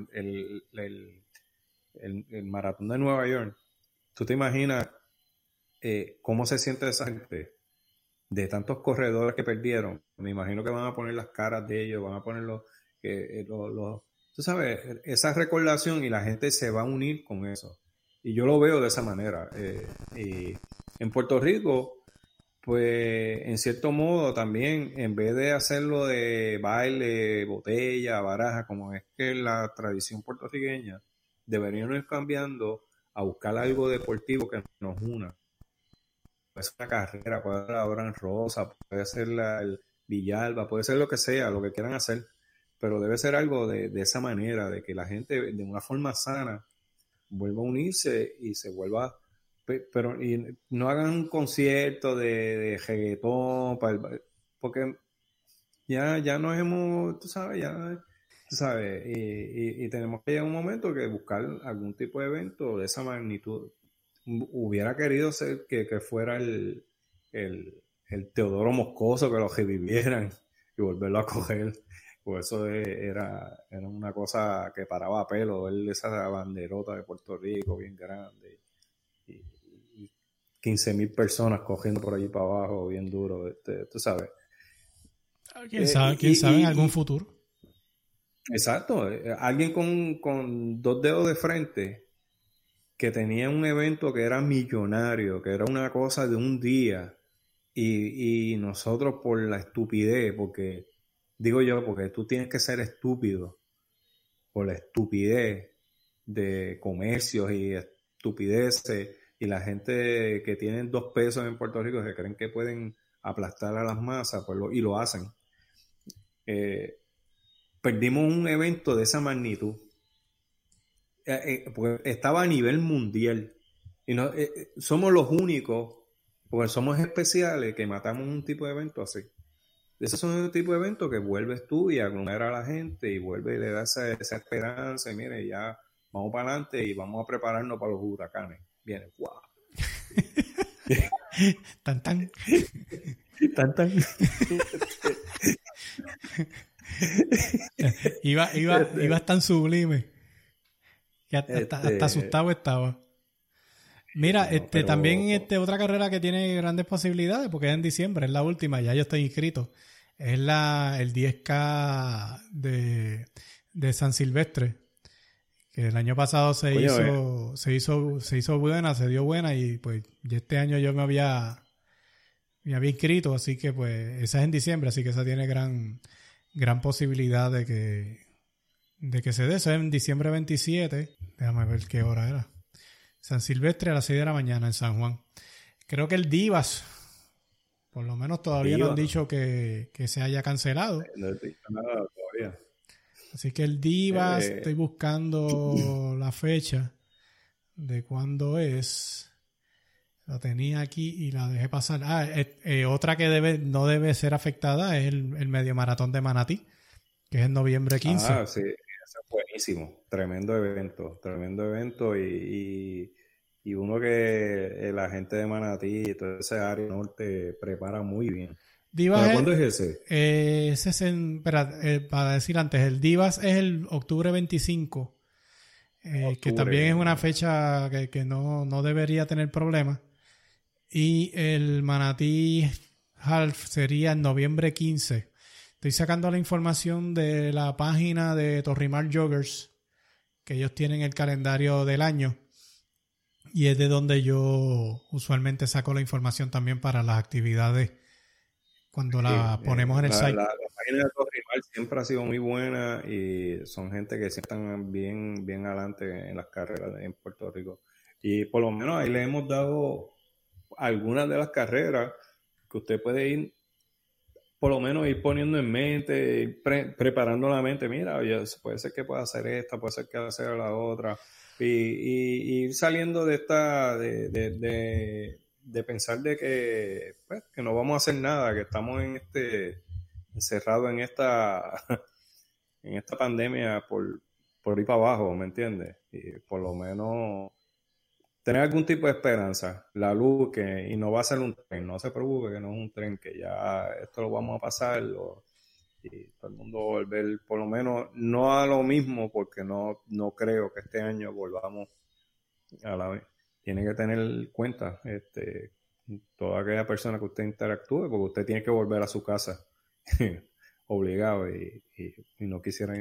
el maratón de Nueva York, tú te imaginas cómo se siente esa gente de tantos corredores que perdieron. Me imagino que van a poner las caras de ellos, van a poner tú sabes, esa recordación, y la gente se va a unir con eso. Y yo lo veo de esa manera. Y en Puerto Rico, pues en cierto modo también, en vez de hacerlo de baile, botella, baraja, como es que la tradición puertorriqueña, deberían ir cambiando a buscar algo deportivo que nos una. Puede ser una carrera, puede ser la hora en rosa, puede ser el Villalba, puede ser lo que sea, lo que quieran hacer, pero debe ser algo de esa manera, de que la gente de una forma sana vuelva a unirse y se vuelva, pero y no hagan un concierto de reggaetón, porque ya nos hemos, tú sabes, y tenemos que llegar a un momento que buscar algún tipo de evento de esa magnitud. Hubiera querido ser que fuera el Teodoro Moscoso, que lo revivieran y volverlo a coger. Pues eso era una cosa que paraba a pelo, ver esa banderota de Puerto Rico bien grande y 15,000 personas cogiendo por allí para abajo bien duro, tú sabes. ¿Quién sabe en algún futuro? Exacto, alguien con 2 dedos de frente que tenía un evento que era millonario, que era una cosa de un día, y nosotros por la estupidez, porque tú tienes que ser estúpido por la estupidez de comercios y estupideces, y la gente que tienen 2 pesos en Puerto Rico que creen que pueden aplastar a las masas, pues y lo hacen. Perdimos un evento de esa magnitud. Pues estaba a nivel mundial y somos los únicos, porque somos especiales, que matamos un tipo de evento así. Esos son el tipo de eventos que vuelves tú y aglomera a la gente y vuelve y le da esa esperanza, y mire, ya vamos para adelante y vamos a prepararnos para los huracanes. Viene, wow. Tan tan. Tan tan. Ibas tan sublime que hasta asustado estaba. Mira, pero también otra carrera que tiene grandes posibilidades, porque es en diciembre, es la última, ya yo estoy inscrito. Es el 10K de San Silvestre, que el año pasado se hizo buena, se dio buena, y pues ya este año yo me había inscrito, así que pues esa es en diciembre, así que esa tiene gran posibilidad de que se dé. Eso es en diciembre 27. Déjame ver qué hora era. San Silvestre a las 6 de la mañana en San Juan. Creo que el Divas, por lo menos todavía no han dicho que se haya cancelado. No he dicho nada todavía. Así que el Divas, estoy buscando la fecha de cuándo es. La tenía aquí y la dejé pasar. Otra que no debe ser afectada es el medio maratón de Manatí, que es en noviembre 15. Ah, sí, eso es buenísimo. Tremendo evento y uno que la gente de Manatí y toda esa área norte prepara muy bien. Divas, ¿cuándo es ese? Ese es para decir antes, el Divas es el octubre 25, que también es una fecha que no debería tener problemas. Y el Manatí Half sería en noviembre 15. Estoy sacando la información de la página de Torrimar Joggers, que ellos tienen el calendario del año, y es de donde yo usualmente saco la información también para las actividades cuando la ponemos en el site. La página de Torrimar siempre ha sido muy buena y son gente que siempre están bien adelante en las carreras en Puerto Rico. Y por lo menos ahí le hemos dado algunas de las carreras que usted puede ir, por lo menos ir poniendo en mente, ir preparando la mente. Mira, oye, puede ser que pueda hacer esta, puede ser que hacer la otra, y ir saliendo de esta de pensar de que no vamos a hacer nada, que estamos en encerrado en esta pandemia por ir para abajo, ¿me entiendes? Y por lo menos tener algún tipo de esperanza, la luz, y no va a ser un tren, no se preocupe que no es un tren, que ya esto lo vamos a pasar, y todo el mundo volver, por lo menos, no a lo mismo, porque no creo que este año volvamos a la vez. Tiene que tener en cuenta toda aquella persona que usted interactúe, porque usted tiene que volver a su casa obligado, y no quisiera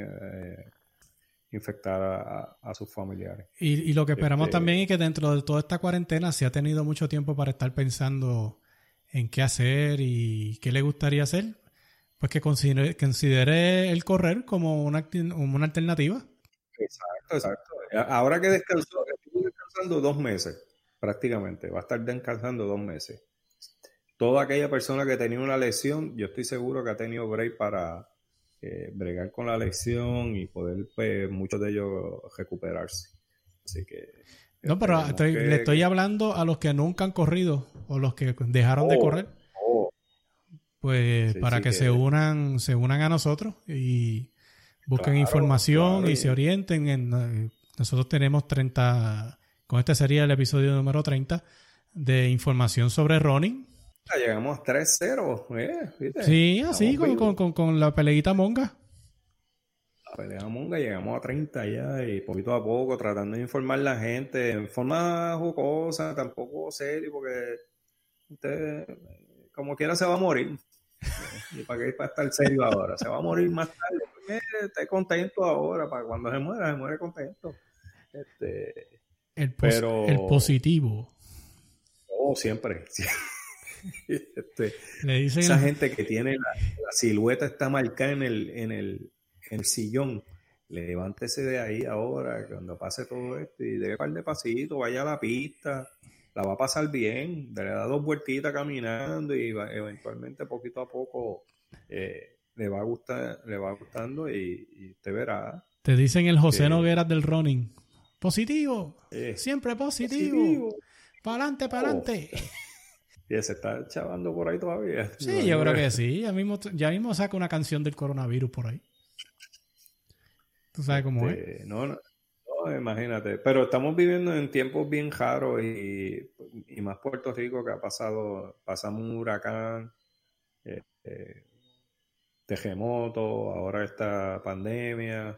infectar a sus familiares. Y lo que esperamos también es que dentro de toda esta cuarentena se ha tenido mucho tiempo para estar pensando en qué hacer y qué le gustaría hacer, pues que considere el correr como una alternativa. Exacto. Ahora que descansó, estuvo descansando 2 meses, prácticamente. Va a estar descansando 2 meses. Toda aquella persona que tenía una lesión, yo estoy seguro que ha tenido break para bregar con la lesión y poder, pues, muchos de ellos recuperarse. Así que... No, pero le estoy hablando a los que nunca han corrido o los que dejaron de correr. Pues sí, para que se unan a nosotros y busquen información y se orienten. Nosotros tenemos 30, con este sería el episodio número 30, de información sobre running. Llegamos 3-0, ¿viste? Sí, así con la peleita monga. La pelea monga, llegamos a 30 ya, y poquito a poco tratando de informar a la gente en forma jocosa, tampoco serio, porque usted como quiera se va a morir. ¿Y para qué para estar serio ahora? Se va a morir más tarde. Esté contento ahora, para cuando se muere contento. El positivo. Oh, siempre. Le dicen esa gente que tiene la silueta está marcada en el sillón. Levántese de ahí ahora, cuando pase todo esto, y dé un par de pasitos, vaya a la pista. La va a pasar bien, le da 2 vueltitas caminando, y eventualmente poquito a poco le va gustando, y usted verá. Te dicen el José Nogueras del running. Positivo, siempre positivo. Para adelante. Y se está chavando por ahí todavía. Sí, yo creo que sí. Ya mismo saca una canción del coronavirus por ahí. ¿Tú sabes cómo es? No, imagínate. Pero estamos viviendo en tiempos bien raros, y más Puerto Rico, que pasamos un huracán, terremoto, ahora esta pandemia,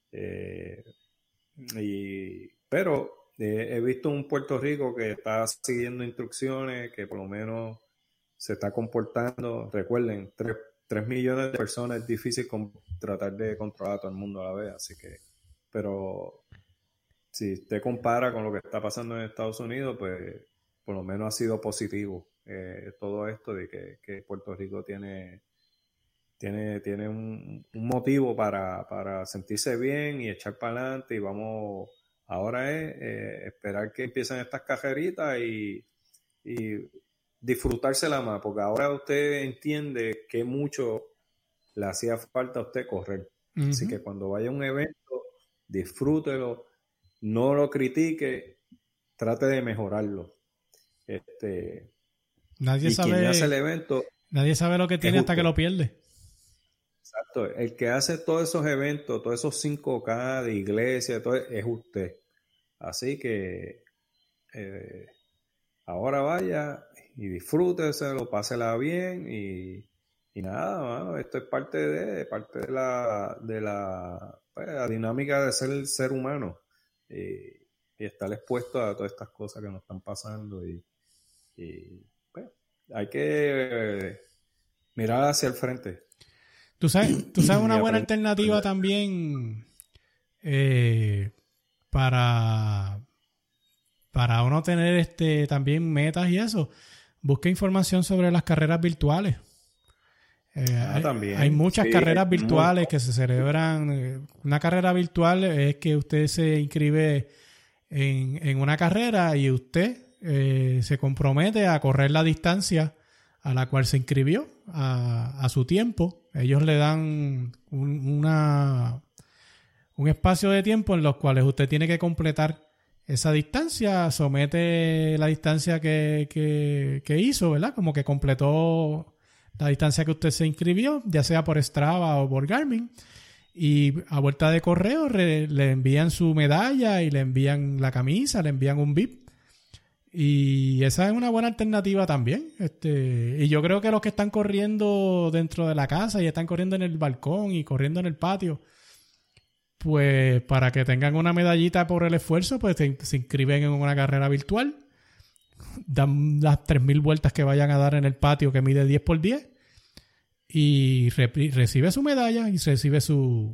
pero he visto un Puerto Rico que está siguiendo instrucciones, que por lo menos se está comportando. Recuerden, 3 millones de personas es difícil tratar de controlar a todo el mundo a la vez, así que, pero si usted compara con lo que está pasando en Estados Unidos, pues por lo menos ha sido positivo todo esto, de que Puerto Rico tiene un motivo para sentirse bien y echar para adelante, y vamos, ahora es esperar que empiecen estas carreritas y disfrutársela más, porque ahora usted entiende que mucho le hacía falta a usted correr. Uh-huh. Así que cuando vaya a un evento, disfrútelo, no lo critique, trate de mejorarlo. Nadie sabe lo que tiene hasta que lo pierde. Exacto. El que hace todos esos eventos, todos esos 5K de iglesia, todo es usted. Así que ahora vaya y disfrúteselo, pásela bien, y nada, mano, esto es parte de la dinámica de ser el ser humano, y estar expuesto a todas estas cosas que nos están pasando, y pues, hay que mirar hacia el frente. Tú sabes una buena alternativa también para uno tener también metas y eso. Busca información sobre las carreras virtuales. También. Hay muchas carreras virtuales que se celebran. Una carrera virtual es que usted se inscribe en una carrera y usted se compromete a correr la distancia a la cual se inscribió a su tiempo. Ellos le dan un espacio de tiempo en los cuales usted tiene que completar esa distancia, somete la distancia que hizo, ¿verdad? Como que completó la distancia que usted se inscribió, ya sea por Strava o por Garmin. Y a vuelta de correo le envían su medalla y le envían la camisa, le envían un VIP. Y esa es una buena alternativa también. Y yo creo que los que están corriendo dentro de la casa y están corriendo en el balcón y corriendo en el patio, pues para que tengan una medallita por el esfuerzo, pues se inscriben en una carrera virtual. Dan las 3,000 vueltas que vayan a dar en el patio que mide 10 por 10. Y recibe su medalla y recibe su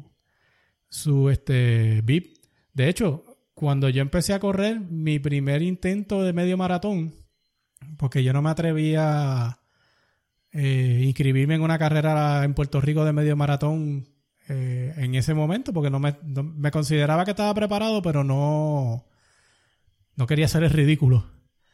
VIP. De hecho, cuando yo empecé a correr mi primer intento de medio maratón, porque yo no me atrevía a inscribirme en una carrera en Puerto Rico de medio maratón en ese momento, porque no me consideraba que estaba preparado, pero no quería hacer el ridículo.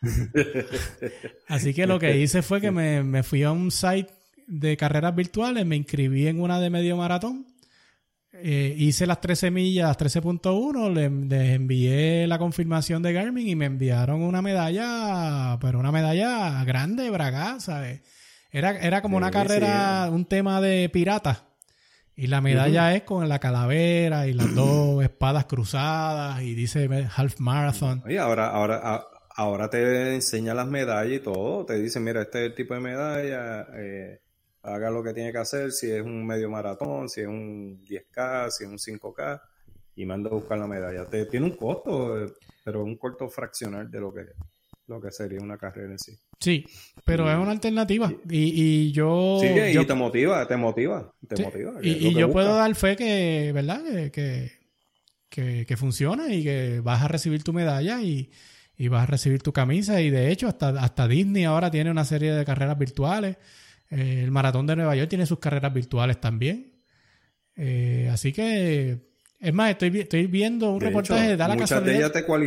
Así que lo que hice fue que me fui a un site de carreras virtuales, me inscribí en una de medio maratón, hice las 13 millas, las 13.1, les envié la confirmación de Garmin y me enviaron una medalla, pero una medalla grande, bragá, ¿sabes? Era como una carrera, un tema de piratas, y la medalla es con la calavera y las dos espadas cruzadas y dice half marathon. Y ahora te enseña las medallas y todo, te dice, mira, este es el tipo de medalla, haga lo que tiene que hacer, si es un medio maratón, si es un 10K, si es un 5K, y manda a buscar la medalla. Tiene un costo, pero un costo fraccional de lo que sería una carrera en sí. Sí, pero es una alternativa. Y yo... Sí, y te motiva. Y yo puedo dar fe que, ¿verdad? Que funciona y que vas a recibir tu medalla y vas a recibir tu camisa. Y de hecho, hasta Disney ahora tiene una serie de carreras virtuales. El Maratón de Nueva York tiene sus carreras virtuales también. Así que, es más, estoy viendo un reportaje de Dallas. Muchas de ellas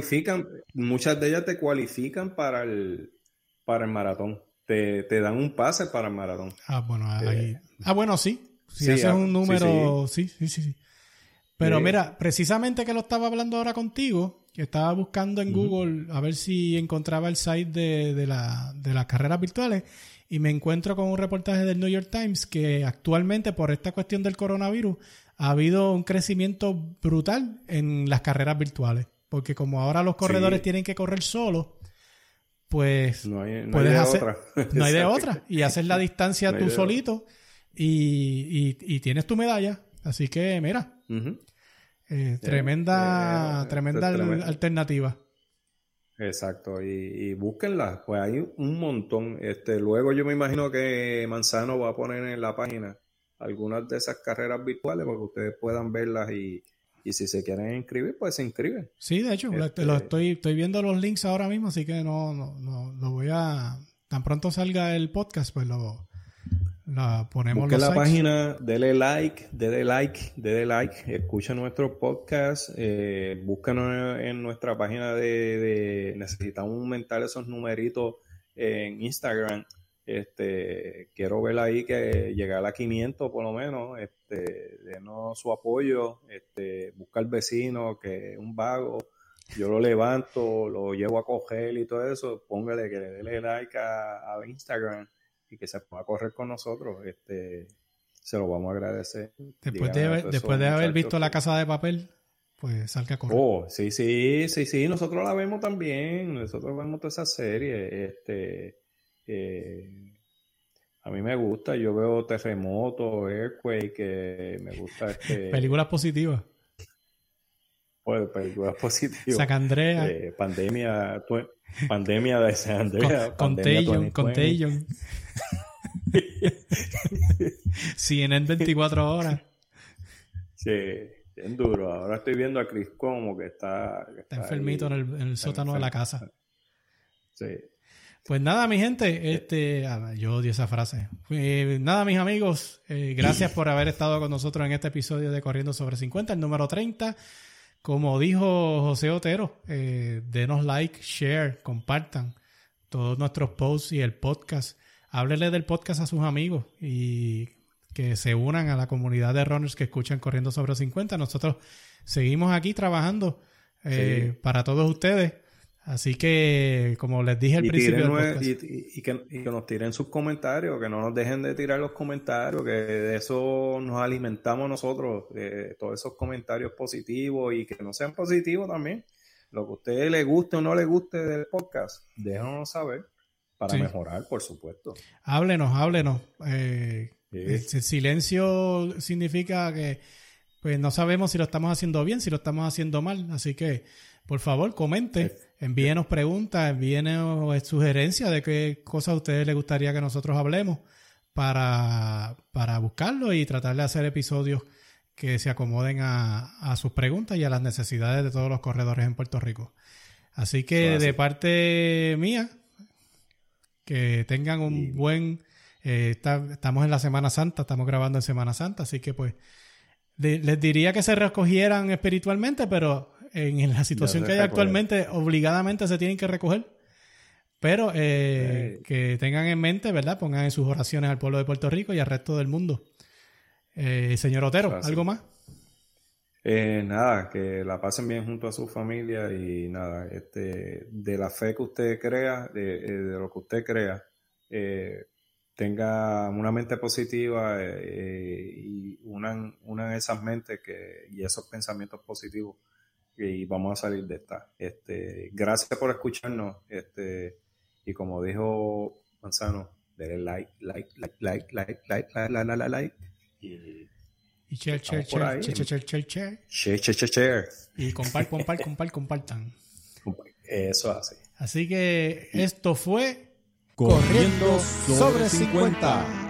te cualifican para el maratón. Te dan un pase para el maratón. Bueno, sí. Si haces un número, sí. Pero mira, precisamente que lo estaba hablando ahora contigo, que estaba buscando en Google a ver si encontraba el site de las carreras virtuales. Y me encuentro con un reportaje del New York Times que actualmente, por esta cuestión del coronavirus, ha habido un crecimiento brutal en las carreras virtuales. Porque como ahora los corredores tienen que correr solos, pues no hay de otra. Y haces la distancia tú solito y tienes tu medalla. Así que, mira, tremenda alternativa. Exacto, y búsquenla, pues hay un montón. Luego yo me imagino que Manzano va a poner en la página algunas de esas carreras virtuales para que ustedes puedan verlas y si se quieren inscribir, pues se inscriben. Sí, de hecho, estoy viendo los links ahora mismo, así que no lo voy a... Tan pronto salga el podcast, pues la ponemos. Busque la página, dele like, escucha nuestro podcast, búscanos en nuestra página de necesitamos aumentar esos numeritos en Instagram. Quiero ver ahí que llegar a 500 por lo menos, denos su apoyo, busca al vecino que es un vago, yo lo levanto, lo llevo a coger y todo eso, póngale que le dé like a Instagram y que se pueda correr con nosotros, se lo vamos a agradecer. Después de haber visto La Casa de Papel, pues salga a correr. Oh, sí, nosotros la vemos también, nosotros vemos toda esa serie, a mí me gusta, yo veo Terremoto, Earthquake, me gusta películas positivas. Pues películas positivas. San Andrea. Pandemia de San Andrea. Contagion. CNN 24 horas. Sí, bien duro. Ahora estoy viendo a Chris como que está enfermito ahí, en el sótano de la casa. Sí. Pues nada, mi gente, yo odio esa frase. Nada, mis amigos, gracias por haber estado con nosotros en este episodio de Corriendo sobre 50, el número 30. Como dijo José Otero, denos like, share, compartan todos nuestros posts y el podcast. Háblenle del podcast a sus amigos y que se unan a la comunidad de runners que escuchan Corriendo sobre 50. Nosotros seguimos aquí trabajando para todos ustedes. Así que, como les dije al principio del podcast, y que nos tiren sus comentarios, que no nos dejen de tirar los comentarios, que de eso nos alimentamos nosotros, de todos esos comentarios positivos y que no sean positivos también. Lo que a usted le guste o no le guste del podcast, déjanos saber para mejorar, por supuesto. Háblenos. El silencio significa que pues no sabemos si lo estamos haciendo bien, si lo estamos haciendo mal. Así que, por favor, comente, envíenos preguntas, envíenos sugerencias de qué cosas a ustedes les gustaría que nosotros hablemos para buscarlo y tratar de hacer episodios que se acomoden a sus preguntas y a las necesidades de todos los corredores en Puerto Rico. Así que de parte mía, que tengan un buen... estamos en la Semana Santa, estamos grabando en Semana Santa, así que pues les diría que se recogieran espiritualmente, pero en la situación que hay actualmente, obligadamente se tienen que recoger. Pero que tengan en mente, ¿verdad? Pongan en sus oraciones al pueblo de Puerto Rico y al resto del mundo. Señor Otero, ¿algo más? Nada, que la pasen bien junto a su familia y nada, de la fe que usted crea, de lo que usted crea, tenga una mente positiva y unan esas mentes y esos pensamientos positivos y vamos a salir de esta. Gracias por escucharnos, y como dijo Manzano, denle like. Y share. Y compartan. Eso así. Así que esto fue Corriendo sobre 50.